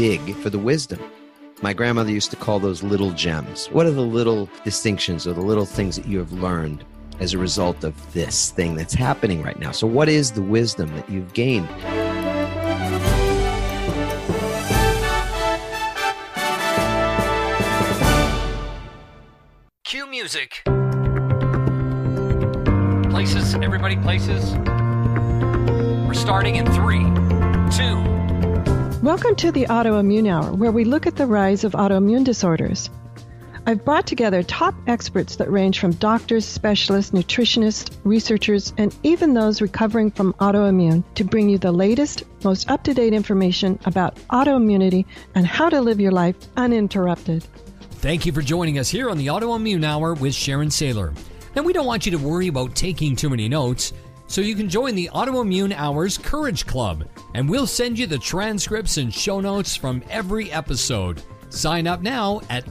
dig for the wisdom. My grandmother used to call those little gems. What are the little distinctions or the little things that you have learned as a result of this thing that's happening right now? So what is the wisdom that you've gained? Cue music. Places, everybody, places. We're starting in 3, 2. Welcome to the Autoimmune Hour, where we look at the rise of autoimmune disorders. I've brought together top experts that range from doctors, specialists, nutritionists, researchers, and even those recovering from autoimmune to bring you the latest, most up-to-date information about autoimmunity and how to live your life uninterrupted. Thank you for joining us here on the Autoimmune Hour with Sharon Saylor. Now, we don't want you to worry about taking too many notes, so you can join the Autoimmune Hour's Courage Club, and we'll send you the transcripts and show notes from every episode. Sign up now at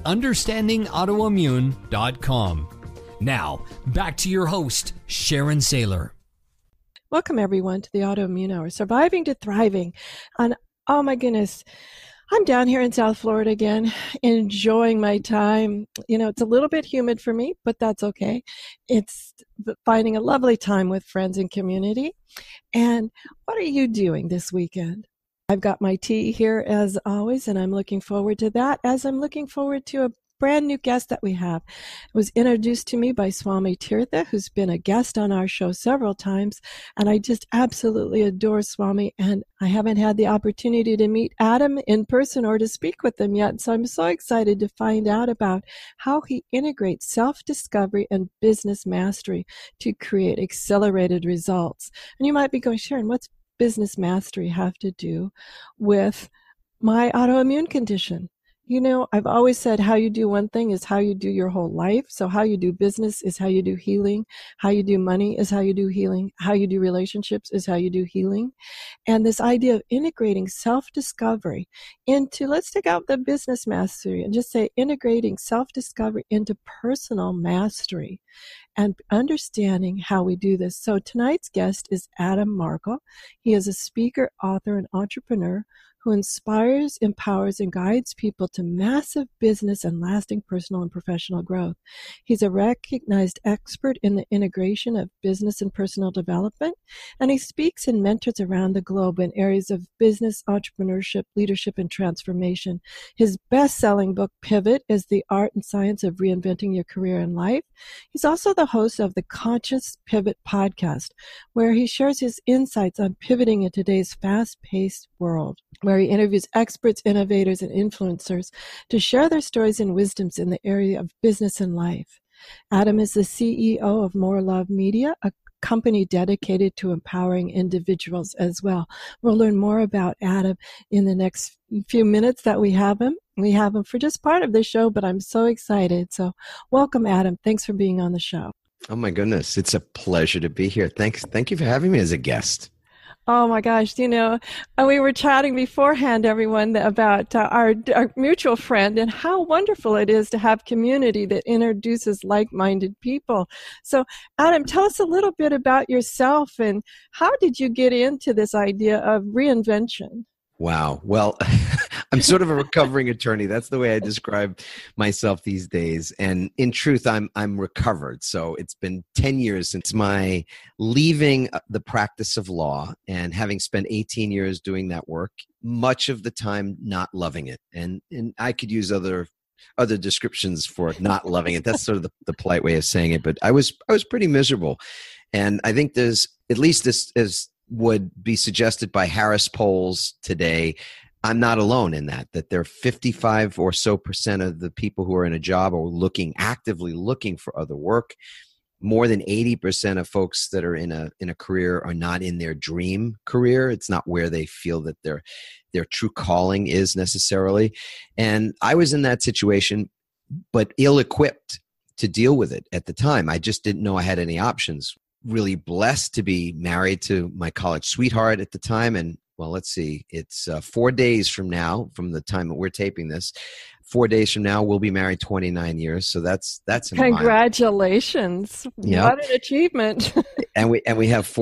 understandingautoimmune.com. Now, back to your host, Sharon Saylor. Welcome, everyone, to the Autoimmune Hour, Surviving to Thriving. And oh my goodness, I'm down here in South Florida again, enjoying my time. You know, it's a little bit humid for me, but that's okay. It's finding a lovely time with friends and community. And what are you doing this weekend? I've got my tea here as always, and I'm looking forward to that, as I'm looking forward to a brand new guest that we have. It was introduced to me by Swami Tirtha, who's been a guest on our show several times, and I just absolutely adore Swami, and I haven't had the opportunity to meet Adam in person or to speak with him yet, so I'm so excited to find out about how he integrates self-discovery and business mastery to create accelerated results. And you might be going, Sharon, what's business mastery have to do with my autoimmune condition? You know, I've always said how you do one thing is how you do your whole life. So how you do business is how you do healing. How you do money is how you do healing. How you do relationships is how you do healing. And this idea of integrating self-discovery into, let's take out the business mastery and just say integrating self-discovery into personal mastery and understanding how we do this. So tonight's guest is Adam Markel. He is a speaker, author, and entrepreneur who inspires, empowers, and guides people to massive business and lasting personal and professional growth. He's a recognized expert in the integration of business and personal development, and he speaks and mentors around the globe in areas of business, entrepreneurship, leadership, and transformation. His best-selling book, Pivot, is the art and science of reinventing your career and life. He's also the host of the Conscious Pivot podcast, where he shares his insights on pivoting in today's fast-paced world, where he interviews experts, innovators, and influencers to share their stories and wisdoms in the area of business and life. Adam is the CEO of More Love Media, a company dedicated to empowering individuals as well. We'll learn more about Adam in the next few minutes that we have him. We have him for just part of the show, but I'm so excited. So welcome, Adam. Thanks for being on the show. Oh my goodness. It's a pleasure to be here. Thank you for having me as a guest. Oh my gosh, you know, we were chatting beforehand, everyone, about our mutual friend and how wonderful it is to have community that introduces like-minded people. So, Adam, tell us a little bit about yourself and how did you get into this idea of reinvention? Wow. Well, I'm sort of a recovering attorney. That's the way I describe myself these days. And in truth, I'm recovered. So it's been 10 years since my leaving the practice of law and having spent 18 years doing that work, much of the time not loving it. And I could use other descriptions for not loving it. That's sort of the polite way of saying it. But I was pretty miserable. And I think there's, at least this is would be suggested by Harris polls today, I'm not alone in that there are 55 or so % of the people who are in a job are actively looking for other work. More than 80% of folks that are in a career are not in their dream career. It's not where they feel that their true calling is necessarily. And I was in that situation, but ill-equipped to deal with it at the time. I just didn't know I had any options. Really blessed to be married to my college sweetheart at the time. And well, let's see, it's 4 days from now, from the time that we're taping this, 4 days from now, we'll be married 29 years. So that's congratulations. Yep. What an achievement. and we have four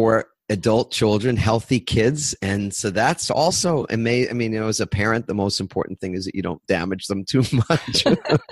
adult children, healthy kids. And so that's also amazing. I mean, as a parent, the most important thing is that you don't damage them too much.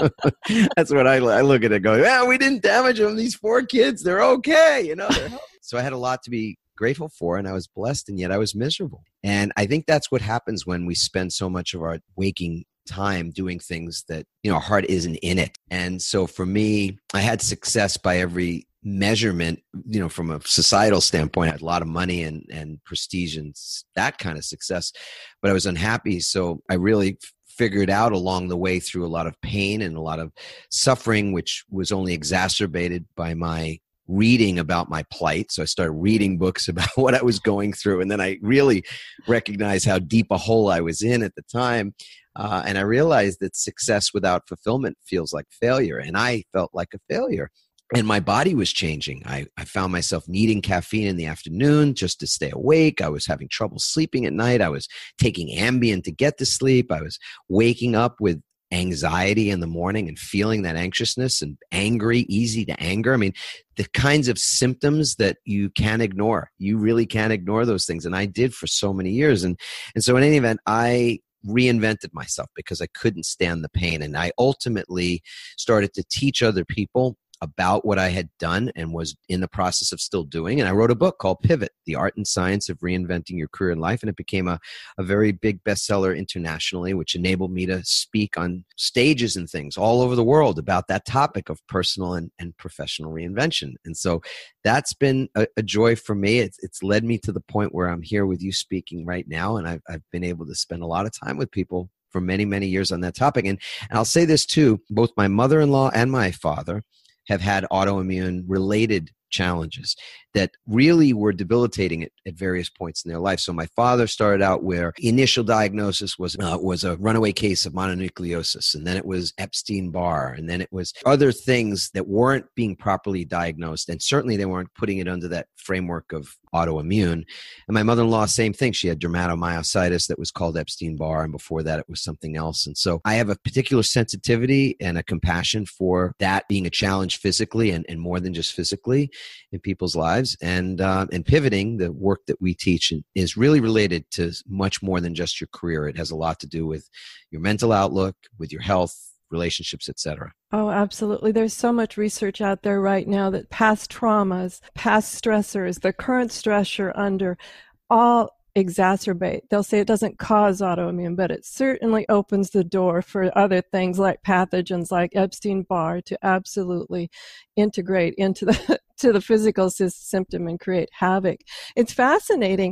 That's what I look at it going, yeah, we didn't damage them. These 4 kids, they're okay. They're healthy. So I had a lot to be grateful for, and I was blessed, and yet I was miserable. And I think that's what happens when we spend so much of our waking time doing things that, our heart isn't in it. And so for me, I had success by every measurement, from a societal standpoint. I had a lot of money and prestige and that kind of success, but I was unhappy. So I really figured out along the way through a lot of pain and a lot of suffering, which was only exacerbated by my reading about my plight. So I started reading books about what I was going through. And then I really recognized how deep a hole I was in at the time. And I realized that success without fulfillment feels like failure. And I felt like a failure. And my body was changing. I found myself needing caffeine in the afternoon just to stay awake. I was having trouble sleeping at night. I was taking Ambien to get to sleep. I was waking up with anxiety in the morning and feeling that anxiousness and angry, easy to anger. I mean, the kinds of symptoms that you can't ignore. You really can't ignore those things. And I did for so many years. And so in any event, I reinvented myself because I couldn't stand the pain. And I ultimately started to teach other people about what I had done and was in the process of still doing. And I wrote a book called Pivot, The Art and Science of Reinventing Your Career and Life. And it became a very big bestseller internationally, which enabled me to speak on stages and things all over the world about that topic of personal and professional reinvention. And so that's been a joy for me. It's led me to the point where I'm here with you speaking right now. And I've been able to spend a lot of time with people for many, many years on that topic. And I'll say this too, both my mother-in-law and my father have had autoimmune related challenges that really were debilitating at various points in their life. So my father started out where initial diagnosis was a runaway case of mononucleosis, and then it was Epstein-Barr, and then it was other things that weren't being properly diagnosed, and certainly they weren't putting it under that framework of autoimmune. And my mother-in-law, same thing. She had dermatomyositis that was called Epstein-Barr, and before that it was something else. And so I have a particular sensitivity and a compassion for that being a challenge physically and more than just physically in people's lives. And pivoting, the work that we teach is really related to much more than just your career. It has a lot to do with your mental outlook, with your health, relationships, etc. Oh, absolutely. There's so much research out there right now that past traumas, past stressors, the current stress you're under, all exacerbate. They'll say it doesn't cause autoimmune, but it certainly opens the door for other things like pathogens like Epstein-Barr to absolutely integrate into the physical symptom and create havoc. It's fascinating.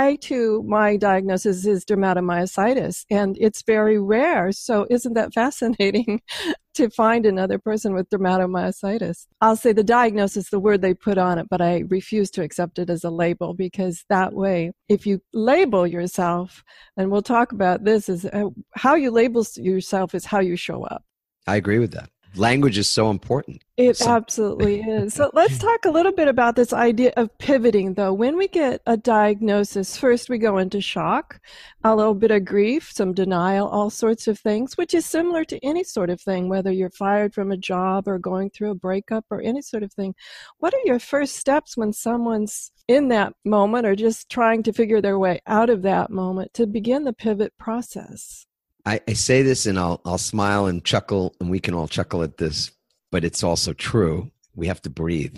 My diagnosis is dermatomyositis, and it's very rare. So isn't that fascinating to find another person with dermatomyositis? I'll say the diagnosis, the word they put on it, but I refuse to accept it as a label, because that way, if you label yourself, and we'll talk about this, is how you label yourself is how you show up. I agree with that. Language is so important. It absolutely is. So let's talk a little bit about this idea of pivoting, though. When we get a diagnosis, first we go into shock, a little bit of grief, some denial, all sorts of things, which is similar to any sort of thing, whether you're fired from a job or going through a breakup or any sort of thing. What are your first steps when someone's in that moment or just trying to figure their way out of that moment to begin the pivot process? I say this and I'll smile and chuckle, and we can all chuckle at this, but it's also true. We have to breathe.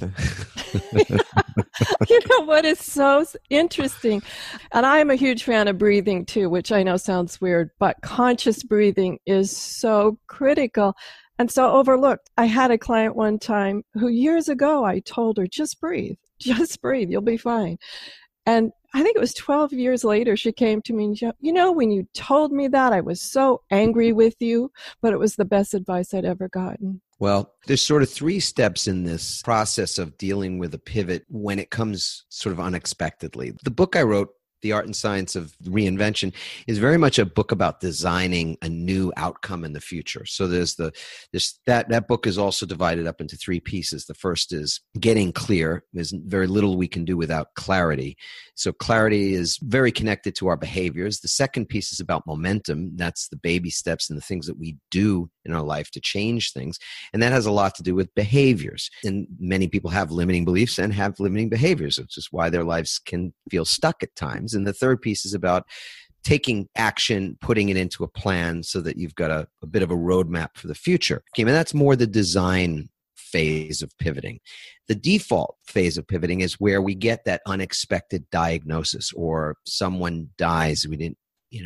You know what is so interesting? And I am a huge fan of breathing too, which I know sounds weird, but conscious breathing is so critical and so overlooked. I had a client one time who years ago I told her, just breathe, you'll be fine. And I think it was 12 years later, she came to me and she, when you told me that, I was so angry with you, but it was the best advice I'd ever gotten. Well, there's sort of 3 steps in this process of dealing with a pivot when it comes sort of unexpectedly. The book I wrote, The Art and Science of Reinvention, is very much a book about designing a new outcome in the future. So that book is also divided up into 3 pieces. The first is getting clear. There's very little we can do without clarity. So clarity is very connected to our behaviors. The second piece is about momentum. That's the baby steps and the things that we do in our life to change things. And that has a lot to do with behaviors. And many people have limiting beliefs and have limiting behaviors, which is why their lives can feel stuck at times. And the third piece is about taking action, putting it into a plan so that you've got a bit of a roadmap for the future. Okay, and that's more the design phase of pivoting. The default phase of pivoting is where we get that unexpected diagnosis, or someone dies. We didn't,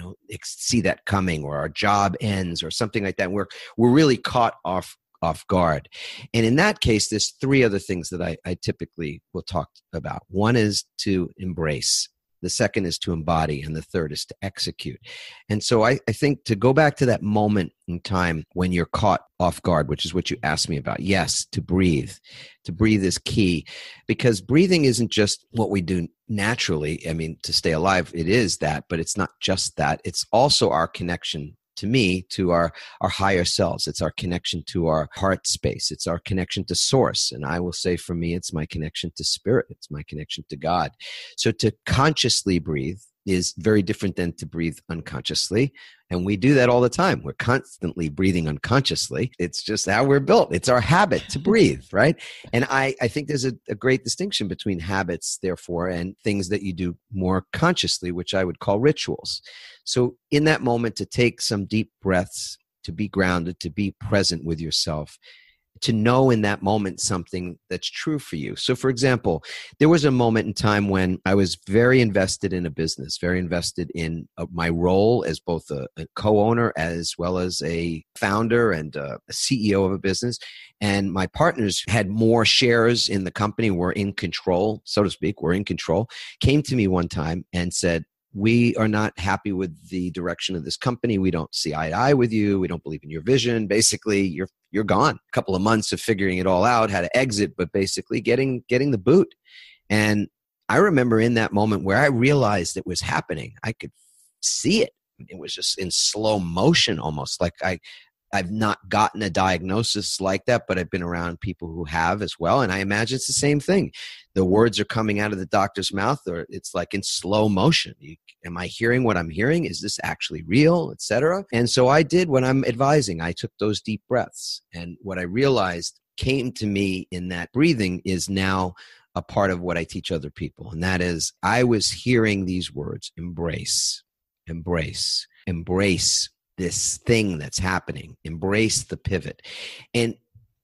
see that coming, or our job ends, or something like that. We're really caught off guard. And in that case, there's three other things that I typically will talk about. One is to embrace. The second is to embody, and the third is to execute. And so I think to go back to that moment in time when you're caught off guard, which is what you asked me about. Yes, to breathe. To breathe is key, because breathing isn't just what we do naturally. I mean, to stay alive, it is that, but it's not just that. It's also our connection, to me, to our higher selves. It's our connection to our heart space. It's our connection to source. And I will say, for me, it's my connection to spirit. It's my connection to God. So to consciously breathe is very different than to breathe unconsciously. And we do that all the time. We're constantly breathing unconsciously. It's just how we're built. It's our habit to breathe, right? And I think there's a great distinction between habits, therefore, and things that you do more consciously, which I would call rituals. So in that moment, to take some deep breaths, to be grounded, to be present with yourself, to know in that moment something that's true for you. So for example, there was a moment in time when I was very invested in a business, very invested in my role as both a co-owner as well as a founder and a CEO of a business. And my partners had more shares in the company, were in control, so to speak, were in control, came to me one time and said, "We are not happy with the direction of this company. We don't see eye to eye with you. We don't believe in your vision. Basically, you're gone." A couple of months of figuring it all out, how to exit, but basically getting the boot. And I remember in that moment where I realized it was happening, I could see it. It was just in slow motion, almost like I've not gotten a diagnosis like that, but I've been around people who have as well. And I imagine it's the same thing. The words are coming out of the doctor's mouth, or it's like in slow motion. Am I hearing what I'm hearing? Is this actually real, etc.? And so I did what I'm advising. I took those deep breaths. And what I realized came to me in that breathing is now a part of what I teach other people. And that is, I was hearing these words: embrace, embrace, embrace this thing that's happening, embrace the pivot. And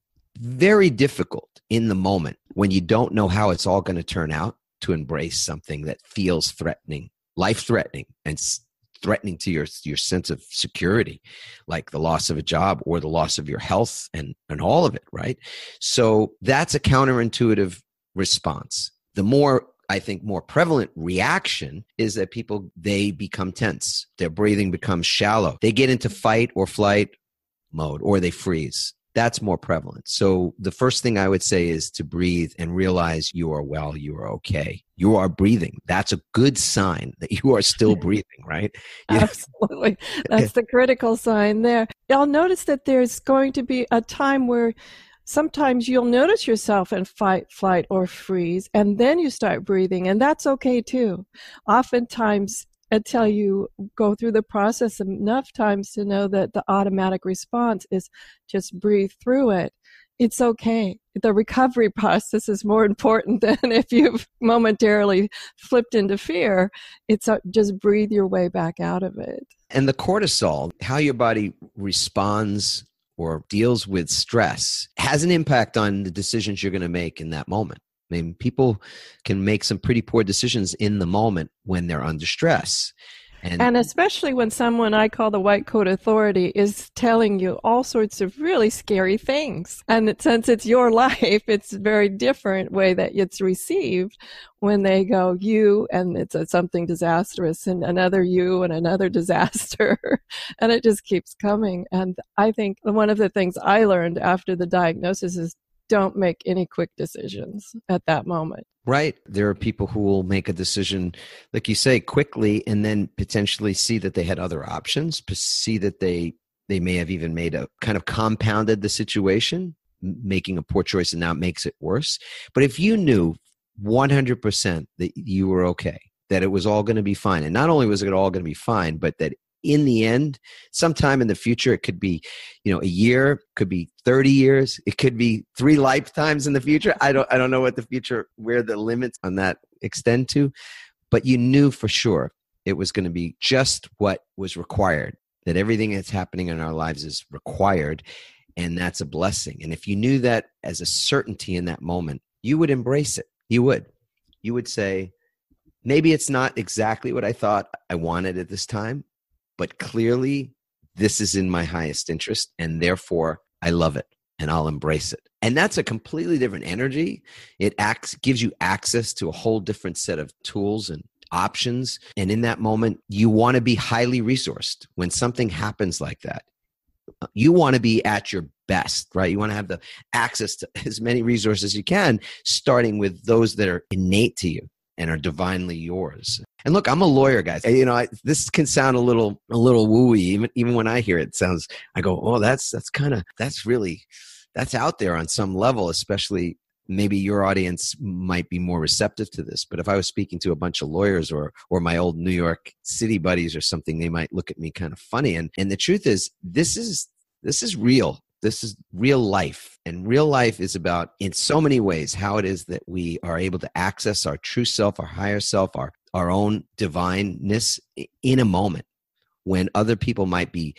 very difficult in the moment when you don't know how it's all going to turn out, to embrace something that feels threatening, life-threatening, and threatening to your sense of security, like the loss of a job or the loss of your health and all of it, right? So that's a counterintuitive response. The more, I think, more prevalent reaction is that people, they become tense. Their breathing becomes shallow. They get into fight or flight mode, or they freeze. That's more prevalent. So the first thing I would say is to breathe and realize you are well, you are okay. You are breathing. That's a good sign that you are still breathing, right? Yeah. Absolutely. That's the critical sign there. I'll notice that there's going to be a time where sometimes you'll notice yourself in fight, flight, or freeze, and then you start breathing, and that's okay too. Oftentimes, until you go through the process enough times to know that the automatic response is just breathe through it, it's okay. The recovery process is more important than if you've momentarily flipped into fear. It's just breathe your way back out of it. And the cortisol, how your body responds or deals with stress, has an impact on the decisions you're going to make in that moment. I mean, people can make some pretty poor decisions in the moment when they're under stress. And especially when someone I call the white coat authority is telling you all sorts of really scary things. And since it's your life, it's a very different way that it's received when they go, you, and it's something disastrous, and another you, and another disaster. And it just keeps coming. And I think one of the things I learned after the diagnosis is don't make any quick decisions at that moment. Right. There are people who will make a decision, like you say, quickly, and then potentially see that they had other options, see that they may have even made a kind of compounded the situation, making a poor choice, and now it makes it worse. But if you knew 100% that you were okay, that it was all going to be fine, and not only was it all going to be fine, but that in the end, sometime in the future, it could be, a year, could be 30 years, it could be 3 lifetimes in the future. I don't know what the future, where the limits on that extend to, but you knew for sure it was going to be just what was required, that everything that's happening in our lives is required, and that's a blessing. And if you knew that as a certainty in that moment, you would embrace it. You would say, maybe it's not exactly what I thought I wanted at this time, but clearly this is in my highest interest, and therefore I love it and I'll embrace it. And that's a completely different energy. It gives you access to a whole different set of tools and options. And in that moment, you want to be highly resourced. When something happens like that, you want to be at your best, right? You want to have the access to as many resources as you can, starting with those that are innate to you and are divinely yours. And look, I'm a lawyer, guys. This can sound a little wooey. Even when I hear it, I go, oh, that's out there on some level, especially maybe your audience might be more receptive to this. But if I was speaking to a bunch of lawyers or my old New York City buddies or something, they might look at me kind of funny. And the truth is, this is real. This is real life. And real life is about, in so many ways, how it is that we are able to access our true self, our higher self, our own divineness in a moment when other people might be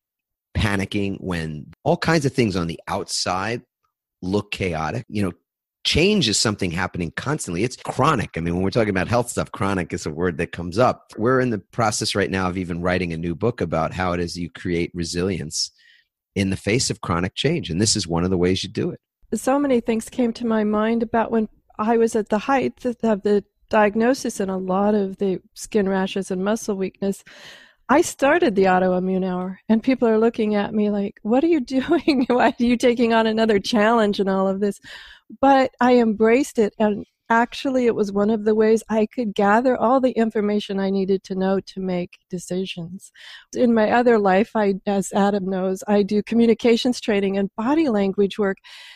panicking, when all kinds of things on the outside look chaotic. Change is something happening constantly. It's chronic. I mean, when we're talking about health stuff, chronic is a word that comes up. We're in the process right now of even writing a new book about how it is you create resilience in the face of chronic change. And this is one of the ways you do it. So many things came to my mind about when I was at the height of the diagnosis and a lot of the skin rashes and muscle weakness. I started the Autoimmune Hour, and people are looking at me like, what are you doing? Why are you taking on another challenge and all of this? But I embraced it, and actually it was one of the ways I could gather all the information I needed to know to make decisions. In my other life, as Adam knows, I do communications training and body language work,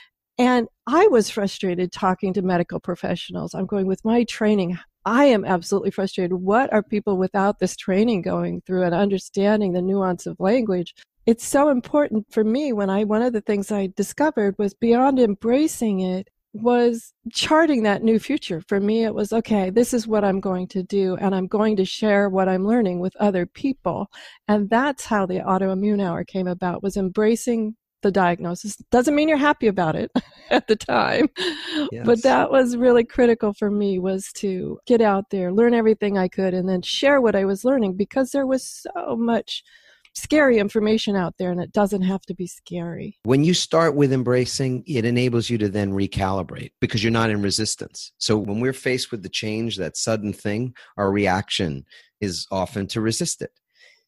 and I was frustrated talking to medical professionals. I'm going, with my training, I am absolutely frustrated. What are people without this training going through and understanding the nuance of language? It's so important for me one of the things I discovered was beyond embracing it was charting that new future. For me, it was, okay, this is what I'm going to do, and I'm going to share what I'm learning with other people. And that's how the Autoimmune Hour came about, was embracing the diagnosis. Doesn't mean you're happy about it at the time, yes. But that was really critical for me, was to get out there, learn everything I could, and then share what I was learning, because there was so much scary information out there, and it doesn't have to be scary. When you start with embracing, it enables you to then recalibrate because you're not in resistance. So when we're faced with the change, that sudden thing, our reaction is often to resist it.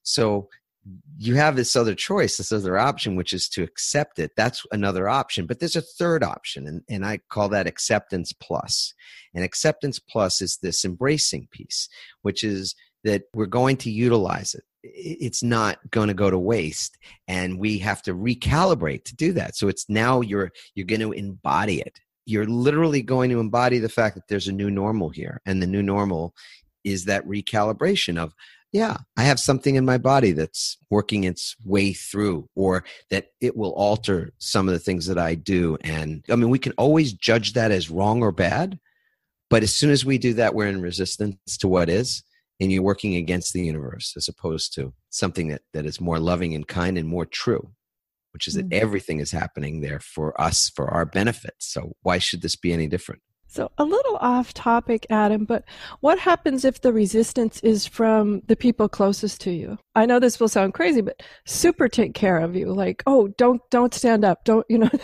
So you have this other choice, this other option, which is to accept it. That's another option. But there's a third option, and I call that acceptance plus. And acceptance plus is this embracing piece, which is that we're going to utilize it. It's not going to go to waste, and we have to recalibrate to do that. So it's now you're going to embody it. You're literally going to embody the fact that there's a new normal here, and the new normal is that recalibration of, yeah, I have something in my body that's working its way through, or that it will alter some of the things that I do. And I mean, we can always judge that as wrong or bad, but as soon as we do that, we're in resistance to what is. And you're working against the universe as opposed to something that is more loving and kind and more true, which is that everything is happening there for us, for our benefit. So why should this be any different? So a little off topic, Adam, but what happens if the resistance is from the people closest to you? I know this will sound crazy, but super take care of you. Like, oh, don't stand up. Don't,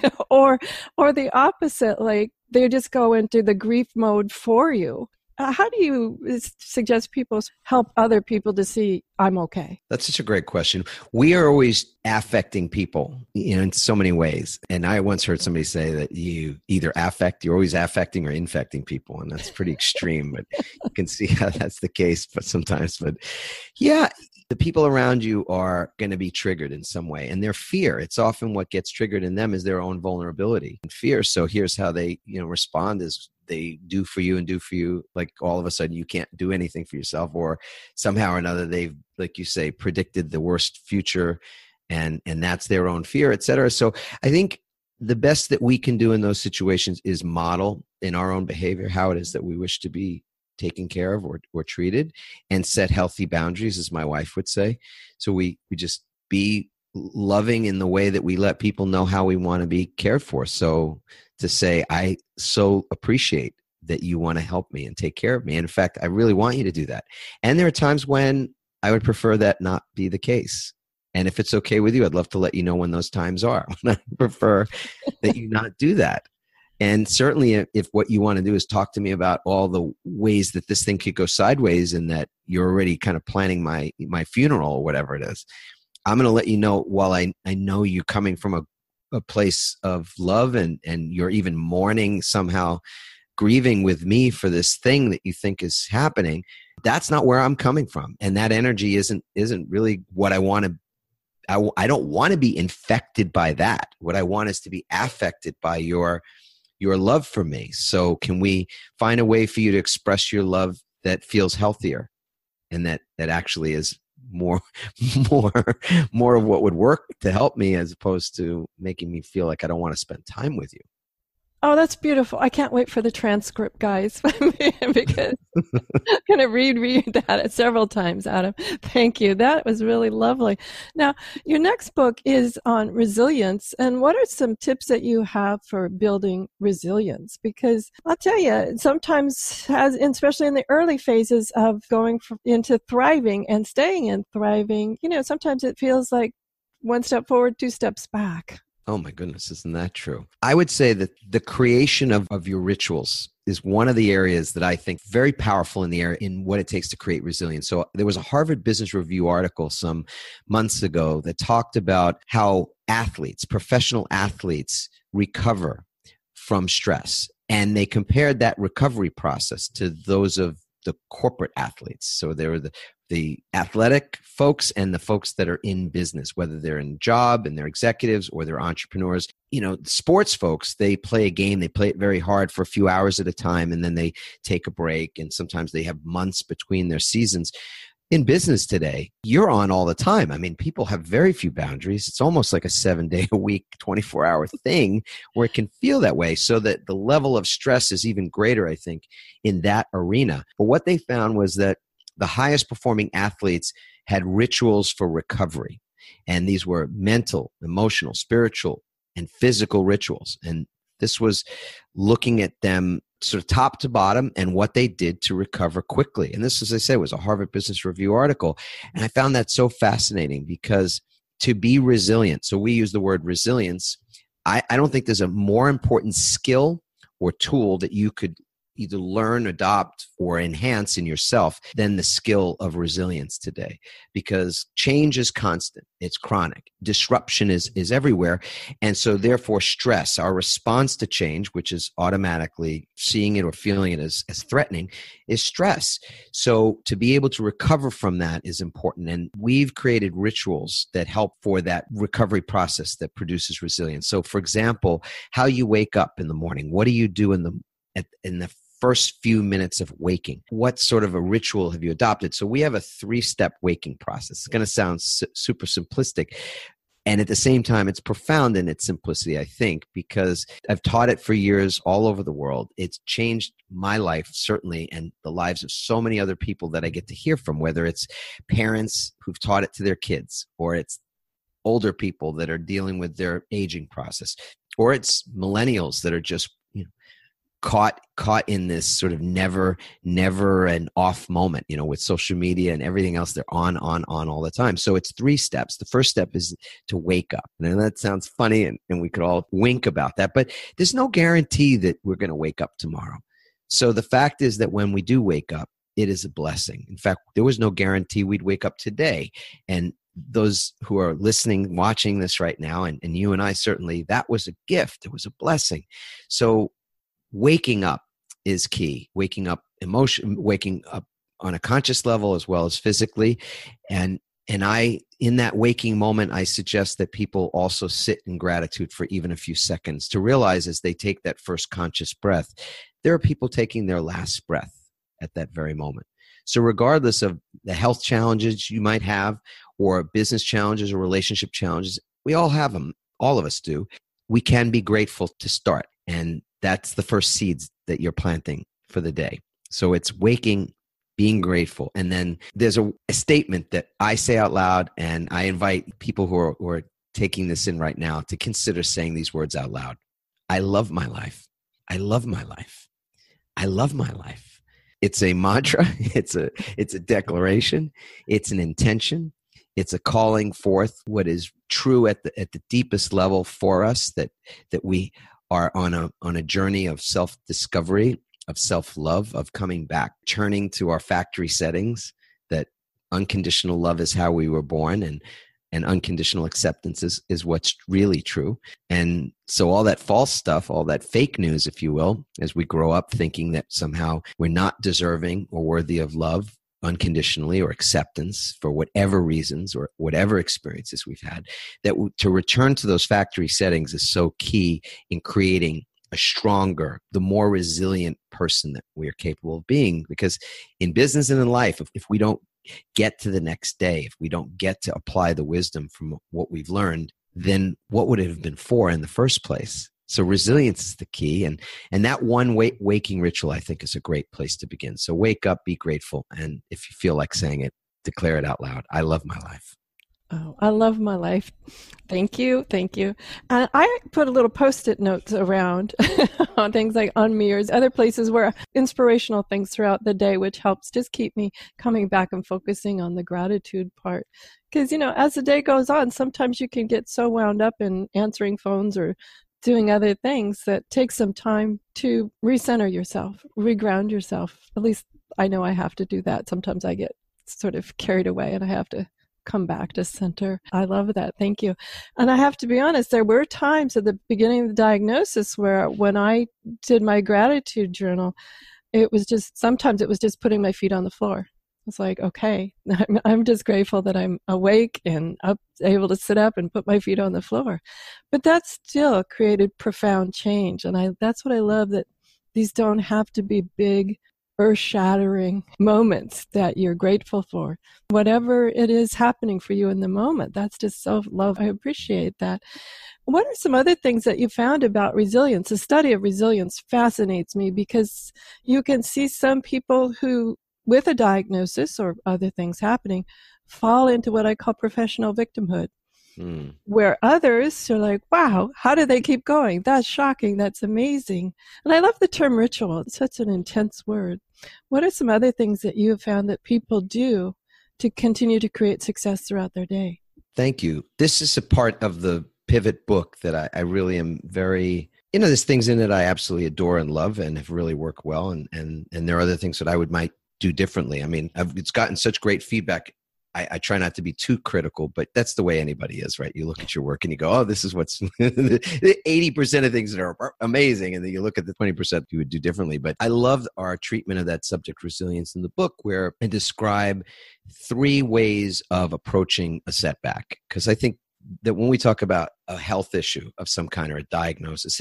or the opposite, like they just go into the grief mode for you. How do you suggest people help other people to see I'm okay? That's such a great question. We are always affecting people, in so many ways. And I once heard somebody say that you're always affecting or infecting people. And that's pretty extreme, but you can see how that's the case. But sometimes, yeah, the people around you are going to be triggered in some way, and their fear, it's often what gets triggered in them is their own vulnerability and fear. So here's how they, respond is they do for you and do for you. Like all of a sudden you can't do anything for yourself, or somehow or another, they've, like you say, predicted the worst future, and that's their own fear, et cetera. So I think the best that we can do in those situations is model in our own behavior how it is that we wish to be taken care of or treated, and set healthy boundaries, as my wife would say. So we just be loving in the way that we let people know how we want to be cared for. So to say, I so appreciate that you want to help me and take care of me. And in fact, I really want you to do that. And there are times when I would prefer that not be the case. And if it's okay with you, I'd love to let you know when those times are. I prefer that you not do that. And certainly if what you want to do is talk to me about all the ways that this thing could go sideways and that you're already kind of planning my funeral or whatever it is, I'm going to let you know, while I know you're coming from a place of love and you're even mourning, somehow grieving with me for this thing that you think is happening, that's not where I'm coming from. And that energy isn't really what I want to. I don't want to be infected by that. What I want is to be affected by your love for me. So can we find a way for you to express your love that feels healthier, and that actually is more of what would work to help me, as opposed to making me feel like I don't want to spend time with you. Oh, that's beautiful. I can't wait for the transcript, guys, because I'm going to read that several times, Adam. Thank you. That was really lovely. Now, your next book is on resilience. And what are some tips that you have for building resilience? Because I'll tell you, sometimes, especially in the early phases of going into thriving and staying in thriving, sometimes it feels like one step forward, two steps back. Oh my goodness, isn't that true? I would say that the creation of your rituals is one of the areas that I think very powerful in what it takes to create resilience. So there was a Harvard Business Review article some months ago that talked about how professional athletes recover from stress. And they compared that recovery process to those of the corporate athletes. So they were the athletic folks and the folks that are in business, whether they're in job and they're executives or they're entrepreneurs. Sports folks, they play a game, they play it very hard for a few hours at a time, and then they take a break. And sometimes they have months between their seasons. In business today, you're on all the time. I mean, people have very few boundaries. It's almost like a 7-day-a-week, 24-hour thing where it can feel that way, so that the level of stress is even greater, I think, in that arena. But what they found was that the highest performing athletes had rituals for recovery. And these were mental, emotional, spiritual, and physical rituals. And this was looking at them sort of top to bottom and what they did to recover quickly. And this, as I said, was a Harvard Business Review article. And I found that so fascinating, because to be resilient, so we use the word resilience, I don't think there's a more important skill or tool that you could either learn, adopt, or enhance in yourself than the skill of resilience today. Because change is constant. It's chronic. Disruption is everywhere. And so therefore stress, our response to change, which is automatically seeing it or feeling it as threatening, is stress. So to be able to recover from that is important. And we've created rituals that help for that recovery process that produces resilience. So for example, how you wake up in the morning. What do you do in the first few minutes of waking? What sort of a ritual have you adopted? So we have a 3-step waking process. It's going to sound super simplistic. And at the same time, it's profound in its simplicity, I think, because I've taught it for years all over the world. It's changed my life, certainly, and the lives of so many other people that I get to hear from, whether it's parents who've taught it to their kids, or it's older people that are dealing with their aging process, or it's millennials that are just caught in this sort of never an off moment, with social media and everything else. They're on all the time. So it's 3 steps. The first step is to wake up. And that sounds funny, and we could all wink about that, but there's no guarantee that we're going to wake up tomorrow. So the fact is that when we do wake up, it is a blessing. In fact, there was no guarantee we'd wake up today. And those who are listening, watching this right now, and you and I, certainly, that was a gift. It was a blessing. So waking up is key. Waking up on a conscious level as well as physically. And And in that waking moment, I suggest that people also sit in gratitude for even a few seconds to realize as they take that first conscious breath, there are people taking their last breath at that very moment. So regardless of the health challenges you might have, or business challenges or relationship challenges, we all have them. All of us do. We can be grateful to start. And that's the first seeds that you're planting for the day. So it's waking, being grateful. And then there's a statement that I say out loud, and I invite people who are taking this in right now to consider saying these words out loud. I love my life. I love my life. I love my life. It's a mantra. It's a declaration. It's an intention. It's a calling forth what is true at the deepest level for us, that we are on a journey of self-discovery, of self-love, of coming back, turning to our factory settings, that unconditional love is how we were born, and unconditional acceptance is what's really true. And so all that false stuff, all that fake news, if you will, as we grow up thinking that somehow we're not deserving or worthy of love unconditionally or acceptance for whatever reasons or whatever experiences we've had, that to return to those factory settings is so key in creating a stronger, the more resilient person that we are capable of being. Because in business and in life, if we don't get to the next day, if we don't get to apply the wisdom from what we've learned, then what would it have been for in the first place? So resilience is the key. And that one waking ritual, I think, is a great place to begin. So wake up, be grateful. And if you feel like saying it, declare it out loud. I love my life. Oh, I love my life. Thank you. Thank you. And I put a little Post-it notes around on things like on mirrors, other places where inspirational things throughout the day, which helps just keep me coming back and focusing on the gratitude part. Because, as the day goes on, sometimes you can get so wound up in answering phones or doing other things that take some time to recenter yourself, reground yourself. At least I know I have to do that. Sometimes I get sort of carried away and I have to come back to center. I love that. Thank you. And I have to be honest, there were times at the beginning of the diagnosis where when I did my gratitude journal, sometimes it was just putting my feet on the floor. It's like, okay, I'm just grateful that I'm awake and able to sit up and put my feet on the floor. But that still created profound change. And that's what I love, that these don't have to be big, earth-shattering moments that you're grateful for. Whatever it is happening for you in the moment, that's just self-love. I appreciate that. What are some other things that you found about resilience? The study of resilience fascinates me because you can see some people who, with a diagnosis or other things happening, fall into what I call professional victimhood. Where others are like, wow, how do they keep going? That's shocking. That's amazing. And I love the term ritual. It's such an intense word. What are some other things that you have found that people do to continue to create success throughout their day? Thank you. This is a part of the Pivot book that I really am very, there's things in it I absolutely adore and love and have really worked well. And there are other things that I might do differently. I mean, it's gotten such great feedback. I try not to be too critical, but that's the way anybody is, right? You look at your work and you go, oh, this is what's 80% of things that are amazing. And then you look at the 20% you would do differently. But I loved our treatment of that subject, resilience, in the book, where I describe 3 ways of approaching a setback. Because I think that when we talk about a health issue of some kind or a diagnosis,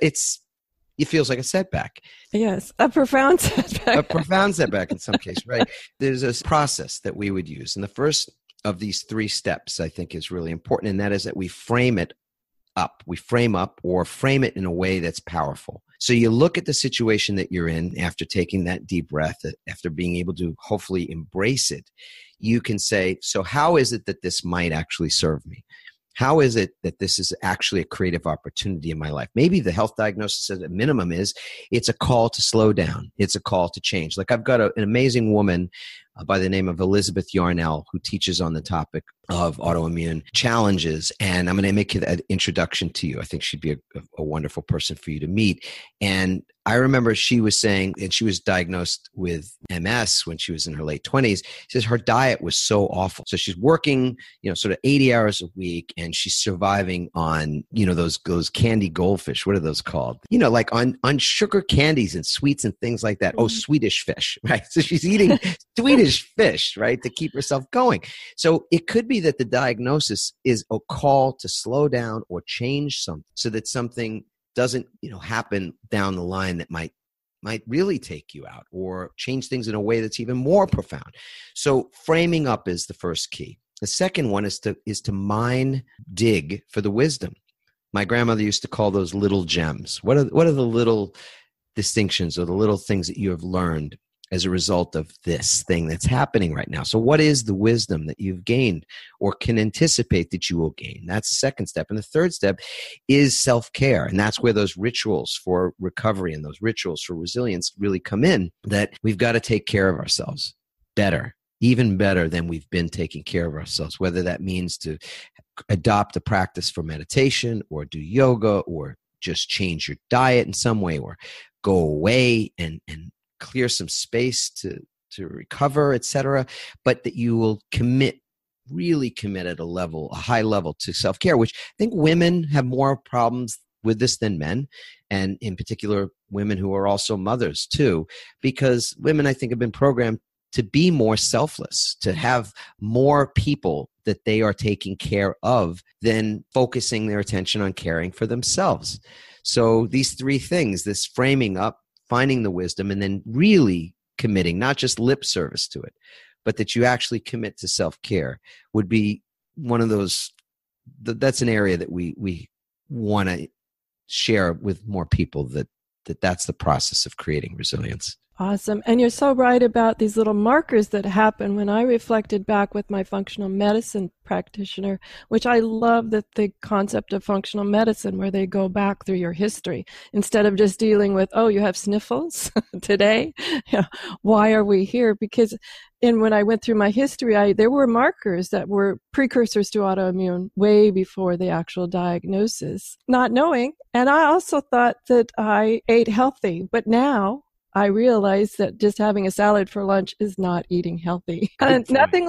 it feels like a setback. Yes, a profound setback. A profound setback in some cases, right? There's a process that we would use. And the first of these 3 steps, I think, is really important. And that is that we frame it up. We frame up or frame it in a way that's powerful. So you look at the situation that you're in after taking that deep breath, after being able to hopefully embrace it. You can say, so how is it that this might actually serve me? How is it that this is actually a creative opportunity in my life? Maybe the health diagnosis at a minimum it's a call to slow down. It's a call to change. Like I've got an amazing woman by the name of Elizabeth Yarnell who teaches on the topic of autoimmune challenges. And I'm going to make an introduction to you. I think she'd be a wonderful person for you to meet. And I remember she was saying, and she was diagnosed with MS when she was in her late 20s. She says her diet was so awful. So she's working, sort of 80 hours a week, and she's surviving on, those candy goldfish. What are those called? Like on sugar candies and sweets and things like that. Oh, Swedish fish, right? So she's eating Swedish fish, right, to keep herself going. So it could be that the diagnosis is a call to slow down or change something so that something doesn't, happen down the line that might really take you out or change things in a way that's even more profound. So framing up is the first key. The second one is to mine, dig for the wisdom. My grandmother used to call those little gems. What are the little distinctions or the little things that you have learned as a result of this thing that's happening right now? So what is the wisdom that you've gained or can anticipate that you will gain? That's the second step. And the third step is self-care. And that's where those rituals for recovery and those rituals for resilience really come in, that we've got to take care of ourselves better, even better than we've been taking care of ourselves, whether that means to adopt a practice for meditation or do yoga or just change your diet in some way or go away and clear some space to recover, etc. But that you will really commit at a high level to self-care, which I think women have more problems with this than men, and in particular, women who are also mothers too, because women, I think, have been programmed to be more selfless, to have more people that they are taking care of than focusing their attention on caring for themselves. So these three things, this framing up, finding the wisdom, and then really committing, not just lip service to it, but that you actually commit to self-care would be one of those, that's an area that we want to share with more people, that's the process of creating resilience. Awesome. And you're so right about these little markers that happen. When I reflected back with my functional medicine practitioner, which I love the concept of functional medicine, where they go back through your history instead of just dealing with, oh, you have sniffles today. Why are we here? Because when I went through my history, there were markers that were precursors to autoimmune way before the actual diagnosis, not knowing. And I also thought that I ate healthy, but now I realized that just having a salad for lunch is not eating healthy. And nothing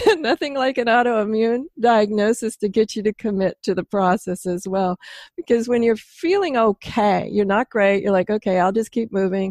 like an autoimmune diagnosis to get you to commit to the process as well. Because when you're feeling okay, you're not great, you're like, okay, I'll just keep moving.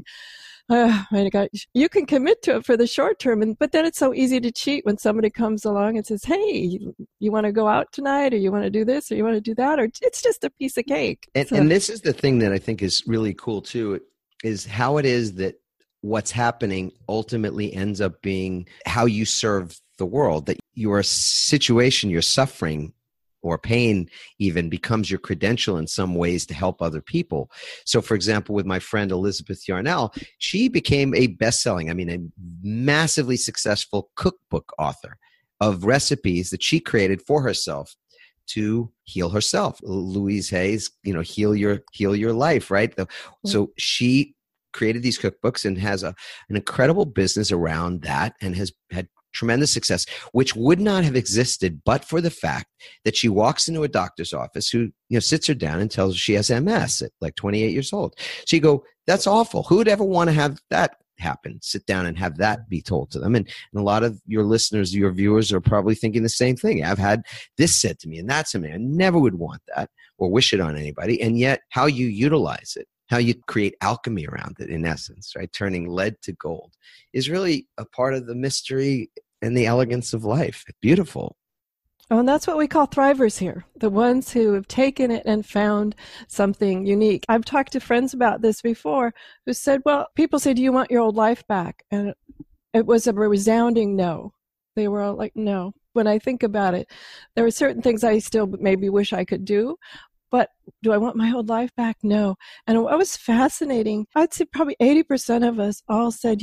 Oh my God. You can commit to it for the short term, but then it's so easy to cheat when somebody comes along and says, hey, you want to go out tonight, or you want to do this, or you want to do that, or it's just a piece of cake. And this is the thing that I think is really cool too, is how it is that what's happening ultimately ends up being how you serve the world, that your situation, your suffering or pain even becomes your credential in some ways to help other people. So for example, with my friend Elizabeth Yarnell, she became a a massively successful cookbook author of recipes that she created for herself to heal herself. Louise Hay's, heal your life, right? So she created these cookbooks and has an incredible business around that and has had tremendous success, which would not have existed but for the fact that she walks into a doctor's office who sits her down and tells her she has MS at like 28 years old. So you go, that's awful. Who would ever want to have that happen? Sit down and have that be told to them. And a lot of your listeners, your viewers are probably thinking the same thing. I've had this said to me and that to me. I never would want that or wish it on anybody. And yet how you utilize it, how you create alchemy around it, in essence, right? Turning lead to gold is really a part of the mystery and the elegance of life. Beautiful. Oh, and that's what we call thrivers here, the ones who have taken it and found something unique. I've talked to friends about this before who said, well, people say, do you want your old life back? And it was a resounding no. They were all like, no. When I think about it, there are certain things I still maybe wish I could do, but do I want my old life back? No. And what was fascinating, I'd say probably 80% of us all said,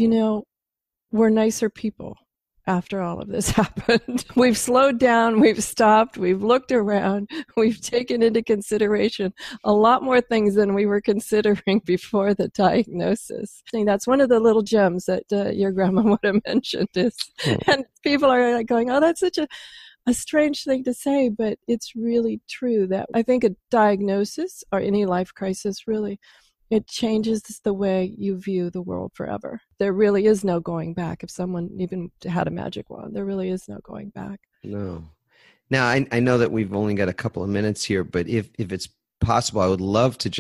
we're nicer people after all of this happened. We've slowed down, we've stopped, we've looked around, we've taken into consideration a lot more things than we were considering before the diagnosis. I think that's one of the little gems that your grandma would have mentioned and people are like going, oh, that's such a strange thing to say, but it's really true that I think a diagnosis or any life crisis really, it changes the way you view the world forever. There really is no going back. If someone even had a magic wand, there really is no going back. No. Now, I know that we've only got a couple of minutes here, but if it's possible, I would love to just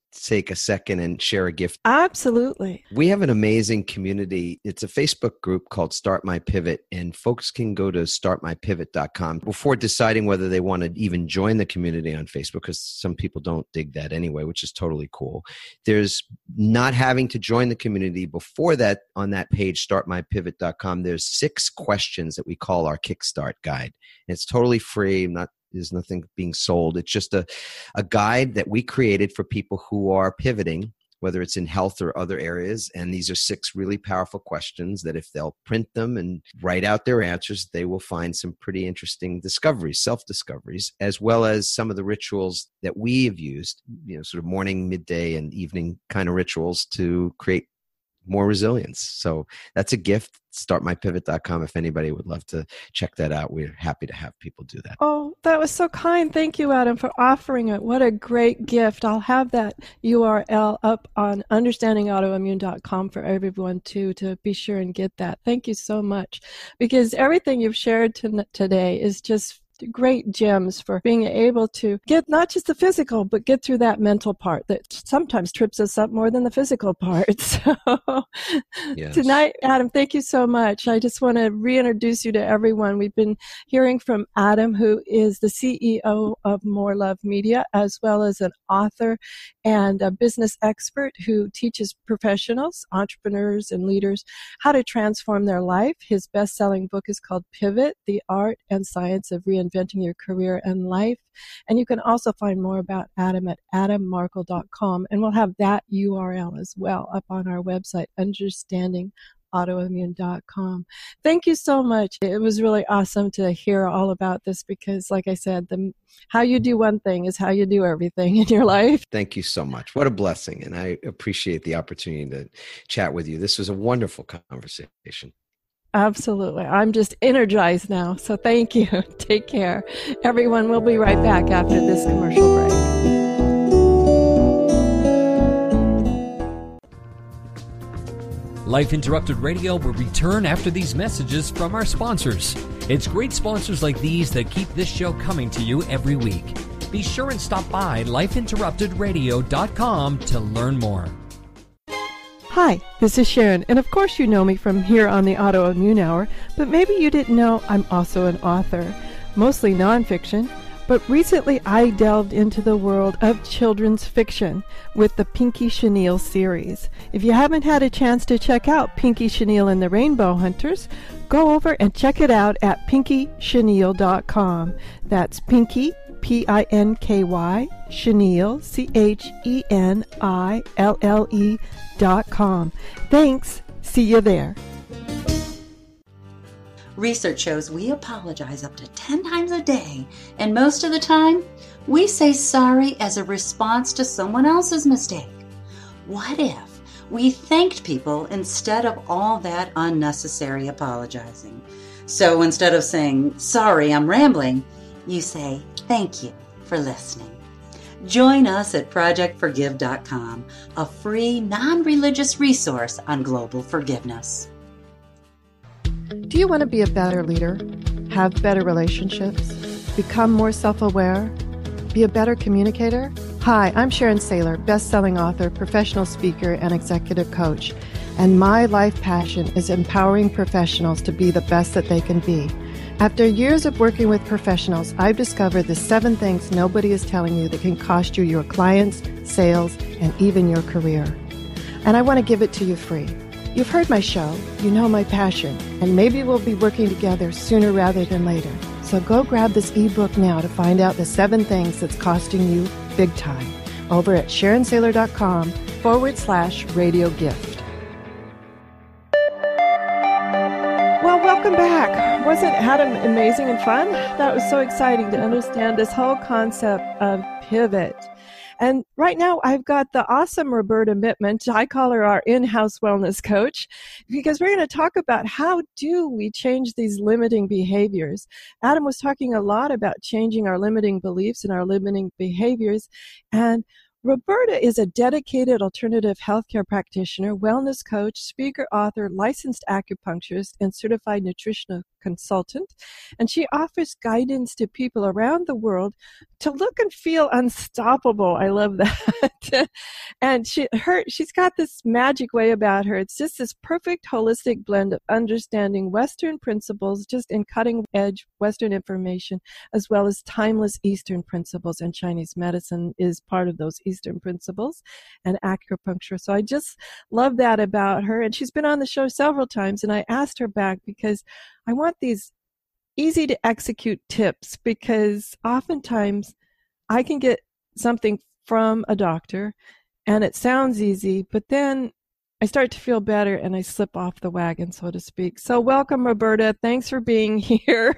take a second and share a gift? Absolutely. We have an amazing community. It's a Facebook group called Start My Pivot, and folks can go to startmypivot.com before deciding whether they want to even join the community on Facebook, because some people don't dig that anyway, which is totally cool. There's not having to join the community before that. On that page, startmypivot.com, there's 6 questions that we call our Kickstart guide. It's totally free. There's nothing being sold. It's just a guide that we created for people who are pivoting, whether it's in health or other areas. And these are 6 really powerful questions that if they'll print them and write out their answers, they will find some pretty interesting discoveries, self-discoveries, as well as some of the rituals that we have used, sort of morning, midday, and evening kind of rituals to create more resilience. So that's a gift. Startmypivot.com. If anybody would love to check that out, we're happy to have people do that. Oh, that was so kind. Thank you, Adam, for offering it. What a great gift. I'll have that URL up on understandingautoimmune.com for everyone to be sure and get that. Thank you so much, because everything you've shared today is just great gems for being able to get not just the physical, but get through that mental part that sometimes trips us up more than the physical part. So yes. Tonight, Adam, thank you so much. I just want to reintroduce you to everyone. We've been hearing from Adam, who is the CEO of More Love Media, as well as an author and a business expert who teaches professionals, entrepreneurs, and leaders how to transform their life. His best-selling book is called Pivot, The Art and Science of Reinventing your career and life. And you can also find more about Adam at adammarkle.com. And we'll have that URL as well up on our website, understandingautoimmune.com. Thank you so much. It was really awesome to hear all about this, because like I said, how you do one thing is how you do everything in your life. Thank you so much. What a blessing. And I appreciate the opportunity to chat with you. This was a wonderful conversation. Absolutely. I'm just energized now. So thank you. Take care. Everyone, we'll be right back after this commercial break. Life Interrupted Radio will return after these messages from our sponsors. It's great sponsors like these that keep this show coming to you every week. Be sure and stop by lifeinterruptedradio.com to learn more. Hi, this is Sharon, and of course you know me from here on the Autoimmune Hour, but maybe you didn't know I'm also an author, mostly nonfiction, but recently I delved into the world of children's fiction with the Pinky Chenille series. If you haven't had a chance to check out Pinky Chenille and the Rainbow Hunters, go over and check it out at pinkychenille.com. That's Pinky, P-I-N-K-Y, Chenille, CHENILLE.com. Thanks. See you there. Research shows we apologize up to 10 times a day, and most of the time, we say sorry as a response to someone else's mistake. What if we thanked people instead of all that unnecessary apologizing? So instead of saying, sorry, I'm rambling, you say, thank you for listening. Join us at projectforgive.com, a free, non-religious resource on global forgiveness. Do you want to be a better leader, have better relationships, become more self-aware, be a better communicator? Hi, I'm Sharon Saylor, best-selling author, professional speaker, and executive coach. And my life passion is empowering professionals to be the best that they can be. After years of working with professionals, I've discovered the 7 things nobody is telling you that can cost you your clients, sales, and even your career. And I want to give it to you free. You've heard my show, you know my passion, and maybe we'll be working together sooner rather than later. So go grab this ebook now to find out the 7 things that's costing you big time over at SharonSaylor.com/radio gift. Well, welcome back. Wasn't Adam amazing and fun? That was so exciting to understand this whole concept of pivot. And right now I've got the awesome Roberta Mittman. I call her our in-house wellness coach, because we're going to talk about how do we change these limiting behaviors. Adam was talking a lot about changing our limiting beliefs and our limiting behaviors. And Roberta is a dedicated alternative healthcare practitioner, wellness coach, speaker, author, licensed acupuncturist, and certified nutritional consultant. And she offers guidance to people around the world to look and feel unstoppable. I love that. And she's got this magic way about her. It's just this perfect holistic blend of understanding Western principles, just in cutting edge Western information, as well as timeless Eastern principles. And Chinese medicine is part of those Eastern principles, and acupuncture. So I just love that about her. And she's been on the show several times, and I asked her back because I want these easy to execute tips, because oftentimes I can get something from a doctor and it sounds easy, but then I start to feel better and I slip off the wagon, so to speak. So welcome, Roberta. Thanks for being here.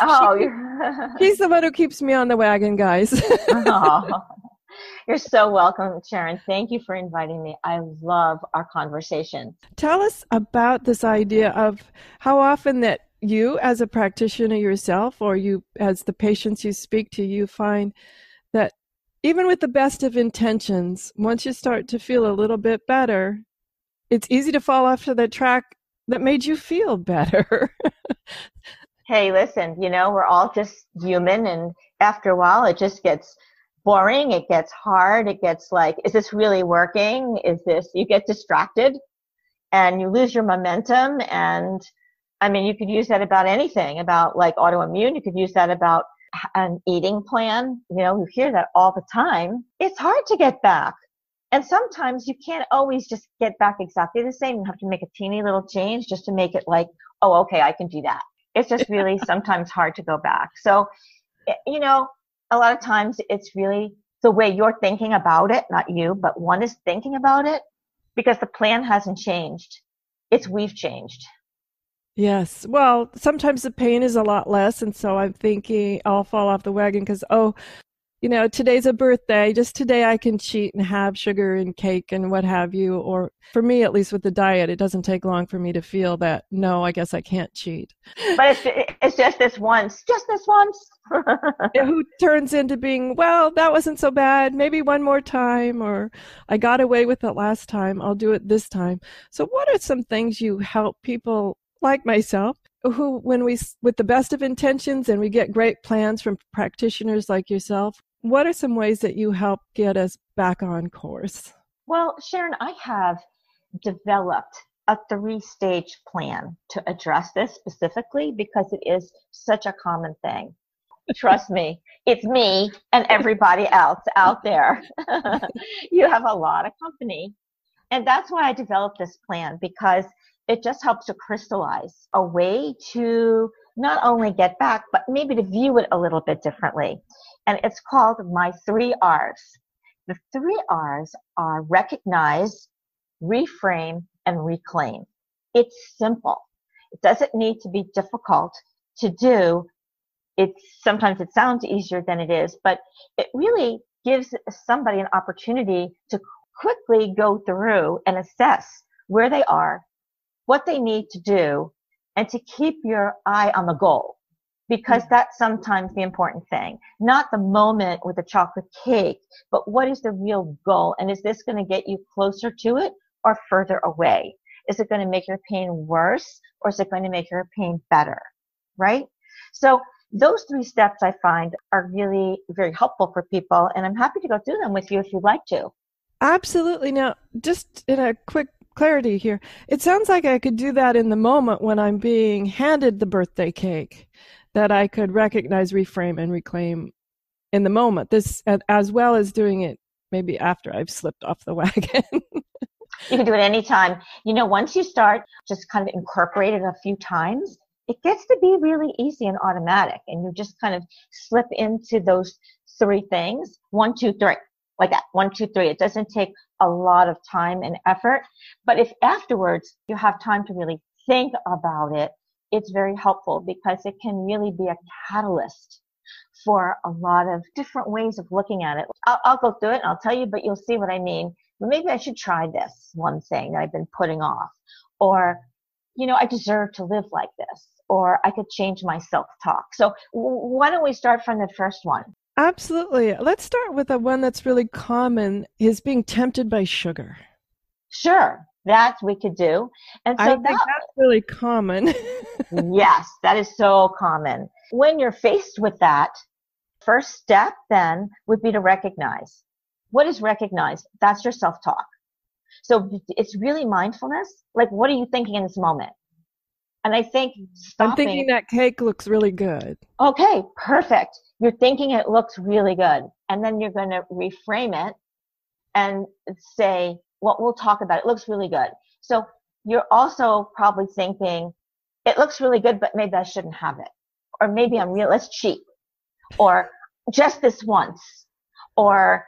She's the one who keeps me on the wagon, guys. Oh, you're so welcome, Sharon. Thank you for inviting me. I love our conversation. Tell us about this idea of how often that you as a practitioner yourself, or you as the patients you speak to, you find that even with the best of intentions, once you start to feel a little bit better, it's easy to fall off to the track that made you feel better. Hey, listen, we're all just human, and after a while it just gets boring, it gets hard, it gets like, is this really working? You get distracted and you lose your momentum. And I mean, you could use that about anything, about like autoimmune. You could use that about an eating plan. You hear that all the time. It's hard to get back. And sometimes you can't always just get back exactly the same. You have to make a teeny little change just to make it like, oh, okay, I can do that. It's just really sometimes hard to go back. So, a lot of times it's really the way you're thinking about it, not you, but one is thinking about it, because the plan hasn't changed. We've changed. Yes. Well, sometimes the pain is a lot less. And so I'm thinking I'll fall off the wagon because, today's a birthday. Just today I can cheat and have sugar and cake and what have you. Or for me, at least with the diet, it doesn't take long for me to feel that, no, I guess I can't cheat. But it's just this once. Who turns into being, well, that wasn't so bad. Maybe one more time, or I got away with it last time. I'll do it this time. So what are some things you help people like myself, who, when with the best of intentions and we get great plans from practitioners like yourself, what are some ways that you help get us back on course? Well, Sharon, I have developed a 3-stage plan to address this specifically because it is such a common thing. Trust me, it's me and everybody else out there. You have a lot of company. And that's why I developed this plan, because it just helps to crystallize a way to not only get back, but maybe to view it a little bit differently. And it's called my 3 R's. The 3 R's are recognize, reframe, and reclaim. It's simple. It doesn't need to be difficult to do. Sometimes it sounds easier than it is, but it really gives somebody an opportunity to quickly go through and assess where they are, what they need to do, and to keep your eye on the goal, because that's sometimes the important thing. Not the moment with the chocolate cake, but what is the real goal? And is this going to get you closer to it or further away? Is it going to make your pain worse, or is it going to make your pain better? Right? So those 3 steps I find are really very helpful for people, and I'm happy to go through them with you if you'd like to. Absolutely. Now, just in a quick clarity here, it sounds like I could do that in the moment when I'm being handed the birthday cake, that I could recognize, reframe, and reclaim in the moment, this as well as doing it maybe after I've slipped off the wagon. You can do it anytime. Once you start just kind of incorporate it a few times, it gets to be really easy and automatic, and you just kind of slip into those 3 things. 1, 2, 3. Like that, 1, 2, 3. It doesn't take a lot of time and effort. But if afterwards you have time to really think about it, it's very helpful, because it can really be a catalyst for a lot of different ways of looking at it. I'll go through it and I'll tell you, but you'll see what I mean. But maybe I should try this one thing that I've been putting off. Or, I deserve to live like this. Or I could change my self-talk. So why don't we start from the first one? Absolutely. Let's start with the one that's really common is being tempted by sugar. Sure, that we could do. And so I think that's really common. yes, that is so common. When you're faced with that, first step then would be to recognize. What is recognize? That's your self-talk. So it's really mindfulness. Like, what are you thinking in this moment? And I think stopping. I'm thinking that cake looks really good. Okay, perfect. You're thinking it looks really good. And then you're going to reframe it and say, well, we'll talk about it. It looks really good. So you're also probably thinking, it looks really good, but maybe I shouldn't have it. Or maybe let's cheat. Or just this once. Or,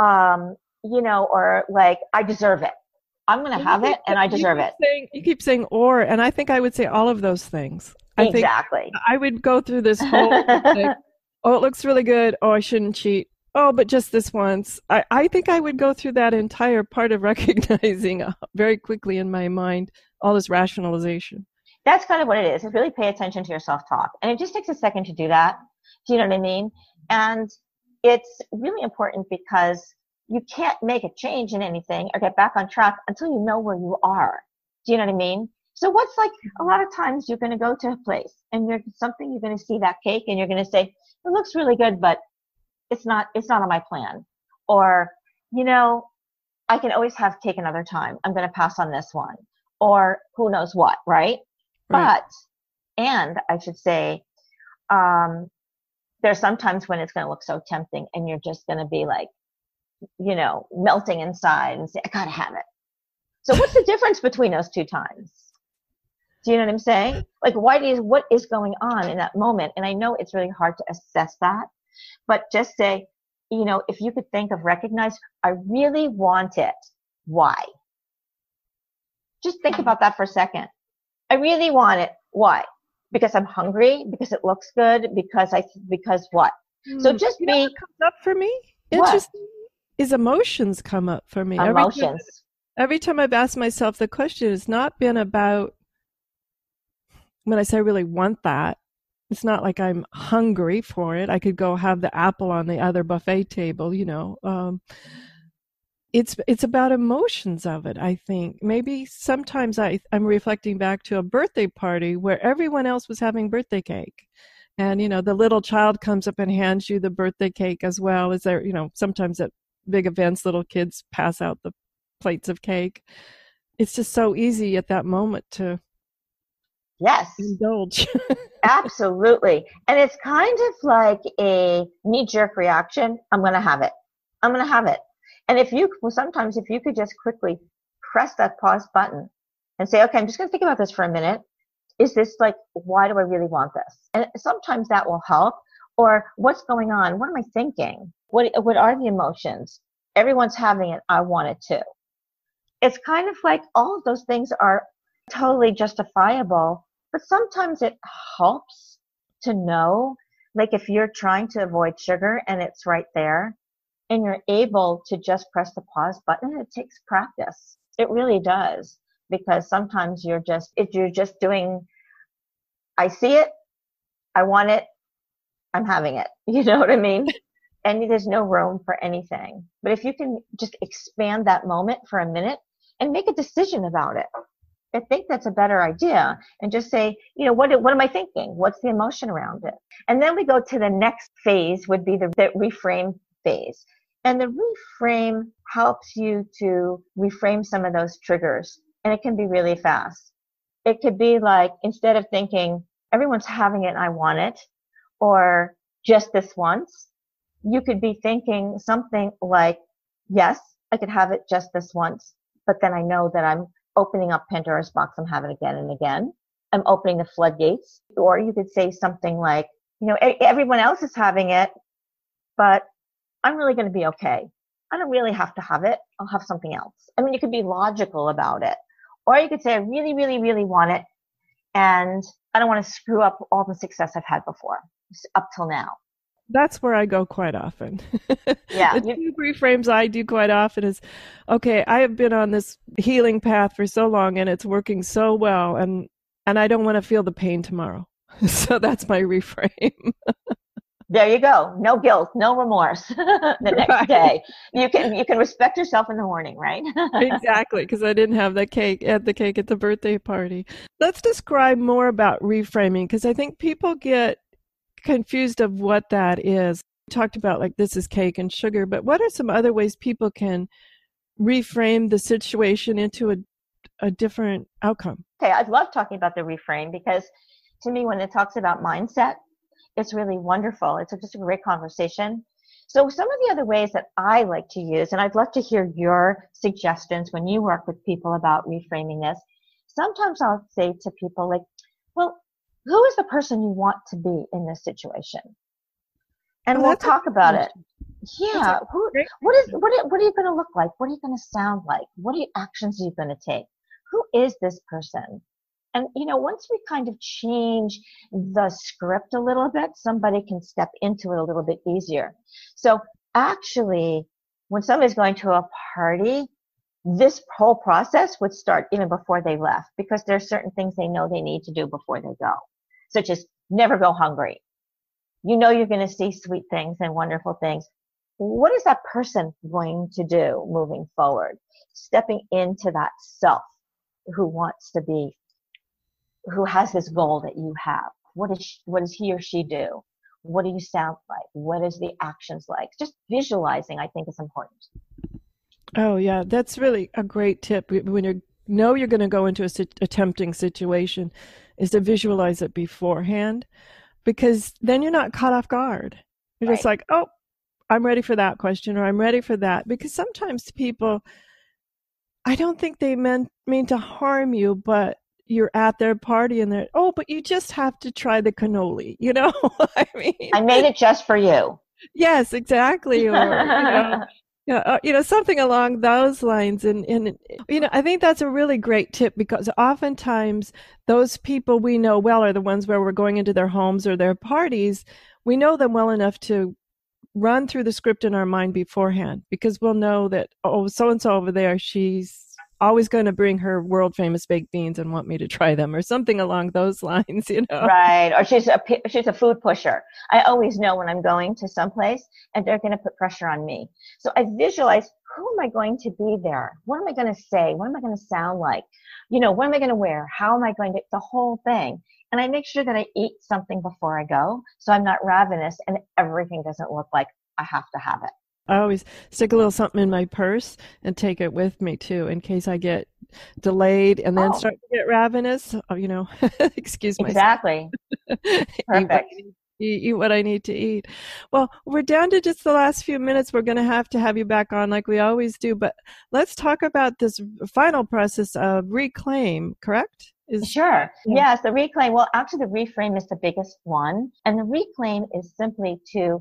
or like, I deserve it. I'm going to have it and I deserve it. You keep saying or, and I think I would say all of those things. Exactly. I would go through this whole thing. Oh, it looks really good. Oh, I shouldn't cheat. Oh, but just this once. I think I would go through that entire part of recognizing very quickly in my mind all this rationalization. That's kind of what it is. It's really pay attention to your self-talk. And it just takes a second to do that. Do you know what I mean? And it's really important because you can't make a change in anything or get back on track until you know where you are. Do you know what I mean? So what's like, a lot of times you're going to go to a place and you're going to see that cake and you're going to say, it looks really good, but it's not on my plan. Or, I can always have cake another time. I'm going to pass on this one. Or who knows what, right? But, and I should say, there's sometimes when it's going to look so tempting and you're just going to be like, melting inside and say, I gotta have it. So what's the difference between those two times? Do you know what I'm saying? Like, what is going on in that moment? And I know it's really hard to assess that, but just say, if you could think of recognize, I really want it. Why? Just think about that for a second. I really want it. Why? Because I'm hungry? Because it looks good? Because what? So just what comes up for me? Interesting. Is emotions come up for me. Emotions. Every time I've asked myself the question, it's not been about, when I say I really want that, it's not like I'm hungry for it. I could go have the apple on the other buffet table, It's about emotions of it, I think. Maybe sometimes I'm reflecting back to a birthday party where everyone else was having birthday cake. And, the little child comes up and hands you the birthday cake as well. Is there, sometimes at big events, little kids pass out the plates of cake. It's just so easy at that moment to indulge. Absolutely. And it's kind of like a knee-jerk reaction. I'm going to have it. And sometimes if you could just quickly press that pause button and say, okay, I'm just going to think about this for a minute. Is this like, why do I really want this? And sometimes that will help. Or what's going on? What am I thinking? What are the emotions? Everyone's having it. I want it too. It's kind of like all of those things are totally justifiable, but sometimes it helps to know, like if you're trying to avoid sugar and it's right there and you're able to just press the pause button, it takes practice. It really does. Because sometimes if you're just doing, I see it, I want it, I'm having it. You know what I mean? And there's no room for anything. But if you can just expand that moment for a minute and make a decision about it, I think that's a better idea. And just say, what am I thinking? What's the emotion around it? And then we go to the next phase would be the reframe phase. And the reframe helps you to reframe some of those triggers. And it can be really fast. It could be like, instead of thinking, everyone's having it and I want it, or just this once, you could be thinking something like, yes, I could have it just this once, but then I know that I'm opening up Pandora's box. I'm having it again and again. I'm opening the floodgates. Or you could say something like, everyone else is having it, but I'm really going to be okay. I don't really have to have it. I'll have something else. I mean, you could be logical about it. Or you could say, I really, really, really want it, and I don't want to screw up all the success I've had before, up till now. That's where I go quite often. Yeah. The two reframes I do quite often is, okay, I have been on this healing path for so long and it's working so well, and I don't want to feel the pain tomorrow. So that's my reframe. There you go. No guilt, no remorse. The next day, you can respect yourself in the morning, right? Exactly, because I didn't have the cake at the birthday party. Let's describe more about reframing, because I think people get confused of what that is. We talked about like this is cake and sugar, but what are some other ways people can reframe the situation into a different outcome? Okay, I love talking about the reframe because to me, when it talks about mindset, it's really wonderful. It's just a great conversation. So some of the other ways that I like to use, and I'd love to hear your suggestions when you work with people about reframing this. Sometimes I'll say to people like, well, who is the person you want to be in this situation? And we'll talk about it. Yeah. What are you going to look like? What are you going to sound like? What actions are you going to take? Who is this person? And, once we kind of change the script a little bit, somebody can step into it a little bit easier. So actually, when somebody's going to a party, this whole process would start even before they left, because there's certain things they know they need to do before they go, such as never go hungry. You're going to see sweet things and wonderful things. What is that person going to do moving forward? Stepping into that self who wants to be, who has this goal that you have. What does he or she do? What do you sound like? What is the actions like? Just visualizing, I think, is important. Oh, yeah. That's really a great tip. When you're going to go into a tempting situation, is to visualize it beforehand, because then you're not caught off guard. You're just like, oh, I'm ready for that question, or I'm ready for that. Because sometimes people, I don't think they mean to harm you, but you're at their party and they're, oh, but you just have to try the cannoli, I mean, I made it just for you. Yes, exactly. Or, something along those lines. And I think that's a really great tip, because oftentimes those people we know well are the ones where we're going into their homes or their parties. We know them well enough to run through the script in our mind beforehand, because we'll know that, oh, so-and-so over there, she's always going to bring her world famous baked beans and want me to try them, or something along those lines, Right. Or she's a food pusher. I always know when I'm going to someplace and they're going to put pressure on me. So I visualize, who am I going to be there? What am I going to say? What am I going to sound like? What am I going to wear? How am I going to, the whole thing. And I make sure that I eat something before I go, so I'm not ravenous and everything doesn't look like I have to have it. I always stick a little something in my purse and take it with me too, in case I get delayed and then start to get ravenous. Excuse me. Exactly. Perfect. Eat what I need to eat. Well, we're down to just the last few minutes. We're going to have you back on like we always do, but let's talk about this final process of reclaim, correct? Sure. Yes, the reclaim. Well, actually the reframe is the biggest one. And the reclaim is simply to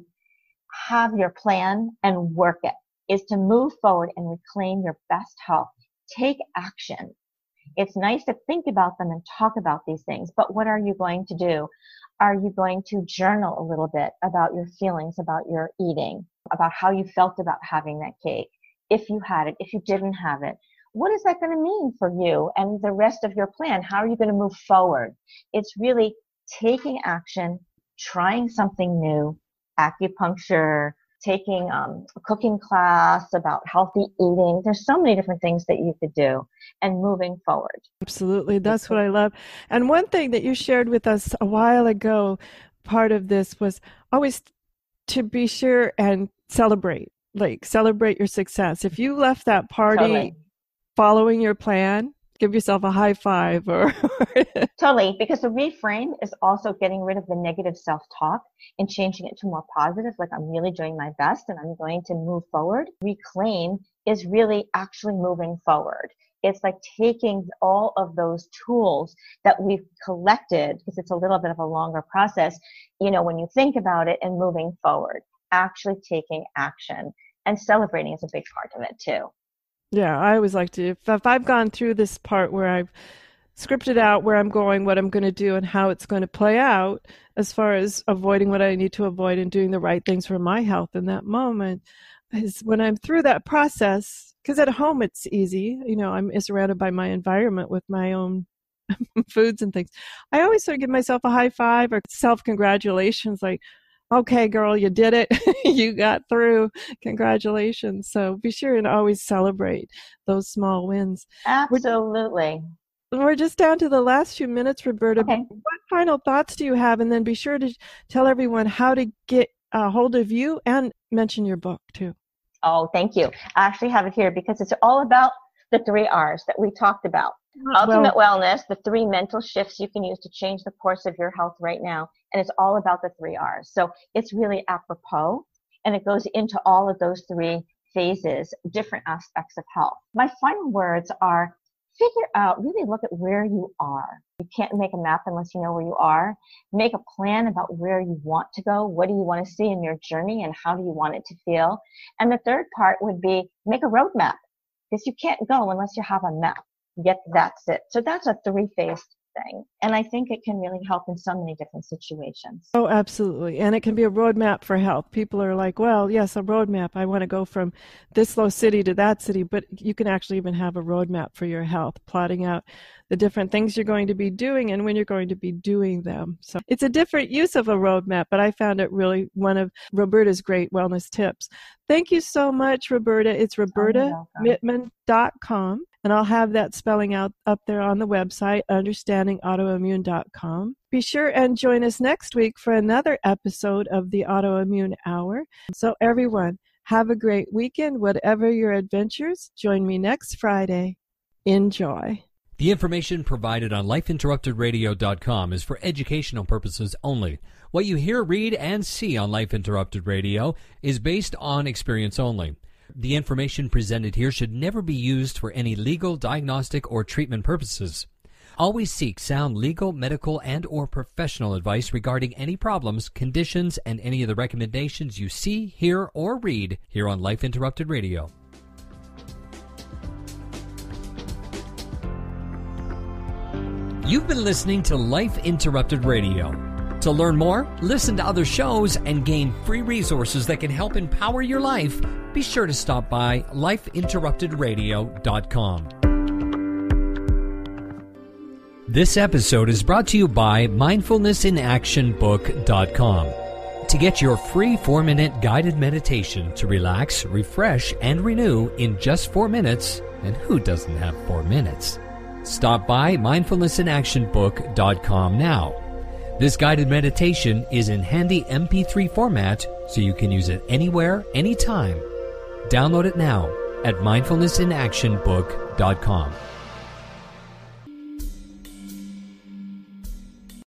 have your plan and work it, is to move forward and reclaim your best health. Take action. It's nice to think about them and talk about these things, but what are you going to do? Are you going to journal a little bit about your feelings, about your eating, about how you felt about having that cake? If you had it, if you didn't have it, what is that going to mean for you and the rest of your plan? How are you going to move forward? It's really taking action, trying something new, acupuncture, taking a cooking class about healthy eating. There's so many different things that you could do, and moving forward. Absolutely. That's what I love. And one thing that you shared with us a while ago, part of this was always to be sure and celebrate your success. If you left that party following your plan, give yourself a high five or Totally, because the reframe is also getting rid of the negative self-talk and changing it to more positive, like I'm really doing my best and I'm going to move forward. Reclaim is really actually moving forward. It's like taking all of those tools that we've collected, because it's a little bit of a longer process, when you think about it, and moving forward, actually taking action, and celebrating is a big part of it too. Yeah, I always like to, if I've gone through this part where I've scripted out where I'm going, what I'm going to do, and how it's going to play out, as far as avoiding what I need to avoid and doing the right things for my health in that moment, is when I'm through that process. Because at home it's easy, I'm surrounded by my environment with my own foods and things. I always sort of give myself a high five or self-congratulations, like, okay, girl, you did it. You got through. Congratulations. So be sure and always celebrate those small wins. Absolutely. We're just down to the last few minutes, Roberta. Okay. What final thoughts do you have? And then be sure to tell everyone how to get a hold of you and mention your book too. Oh, thank you. I actually have it here because it's all about the 3 R's that we talked about. Ultimate wellness, the 3 mental shifts you can use to change the course of your health right now. And it's all about the 3 R's. So it's really apropos, and it goes into all of those 3 phases, different aspects of health. My final words are really look at where you are. You can't make a map unless you know where you are. Make a plan about where you want to go. What do you want to see in your journey, and how do you want it to feel? And the third part would be make a roadmap, because you can't go unless you have a map. Yet that's it. So that's a 3-phase thing. And I think it can really help in so many different situations. Oh, absolutely. And it can be a roadmap for health. People are like, well, yes, a roadmap. I want to go from this low city to that city. But you can actually even have a roadmap for your health, plotting out the different things you're going to be doing and when you're going to be doing them. So it's a different use of a roadmap, but I found it really one of Roberta's great wellness tips. Thank you so much, Roberta. It's robertamittman.com. And I'll have that spelling out up there on the website, understandingautoimmune.com. Be sure and join us next week for another episode of the Autoimmune Hour. So everyone, have a great weekend, whatever your adventures. Join me next Friday. Enjoy. The information provided on lifeinterruptedradio.com is for educational purposes only. What you hear, read, and see on Life Interrupted Radio is based on experience only. The information presented here should never be used for any legal, diagnostic, or treatment purposes. Always seek sound legal, medical, and or professional advice regarding any problems, conditions, and any of the recommendations you see, hear, or read here on Life Interrupted Radio. You've been listening to Life Interrupted Radio. To learn more, listen to other shows, and gain free resources that can help empower your life, be sure to stop by lifeinterruptedradio.com. This episode is brought to you by mindfulnessinactionbook.com. To get your free 4-minute guided meditation to relax, refresh, and renew in just 4 minutes, and who doesn't have 4 minutes? Stop by mindfulnessinactionbook.com now. This guided meditation is in handy MP3 format, so you can use it anywhere, anytime. Download it now at mindfulnessinactionbook.com.